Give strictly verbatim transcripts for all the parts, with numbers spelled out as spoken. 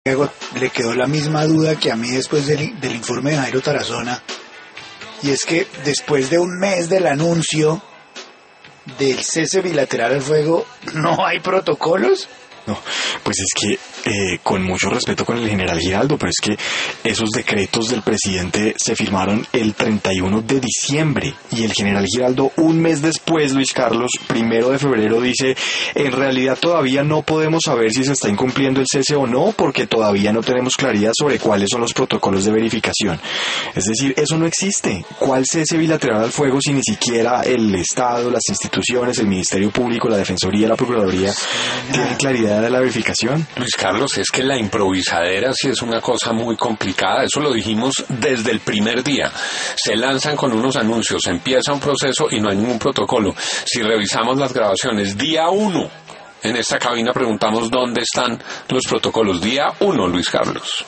Le quedó la misma duda que a mí después del, del informe de Jairo Tarazona, y es que después de un mes del anuncio del cese bilateral al fuego, ¿no hay protocolos? No, pues es que, eh, con mucho respeto con el general Giraldo, pero es que esos decretos del presidente se firmaron el treinta y uno de diciembre, y el general Giraldo un mes después, Luis Carlos, primero de febrero, dice: en realidad todavía no podemos saber si se está incumpliendo el cese o no, porque todavía no tenemos claridad sobre cuáles son los protocolos de verificación. Es decir, eso no existe. ¿Cuál cese bilateral al fuego si ni siquiera el Estado, las instituciones, el Ministerio Público, la Defensoría, la Procuraduría tienen claridad de la verificación? Luis Carlos, es que la improvisadera sí es una cosa muy complicada. Eso lo dijimos desde el primer día. Se lanzan con unos anuncios, empieza un proceso y no hay ningún protocolo. Si revisamos las grabaciones, día uno, en esta cabina preguntamos dónde están los protocolos. Día uno, Luis Carlos.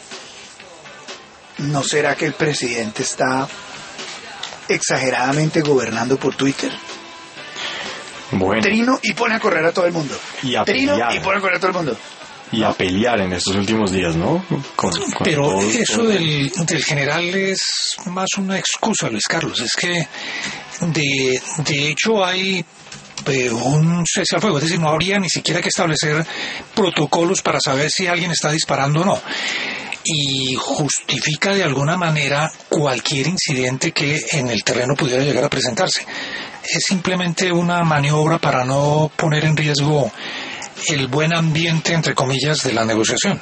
¿No será que el presidente está exageradamente gobernando por Twitter? Bueno. Trino y pone a correr a todo el mundo. Y a Trino pelear. y pone a correr a todo el mundo. Y ¿no? a pelear en estos últimos días, ¿no? Con, con Pero todos, eso todos. Del, del general es más una excusa, Luis Carlos. Es que de, de hecho hay eh, un cese al fuego. Es decir, no habría ni siquiera que establecer protocolos para saber si alguien está disparando o no. Y justifica de alguna manera cualquier incidente que en el terreno pudiera llegar a presentarse. Es simplemente una maniobra para no poner en riesgo el buen ambiente, entre comillas, de la negociación.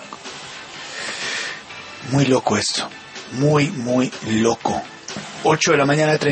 Muy loco esto, muy, muy loco. ocho de la mañana,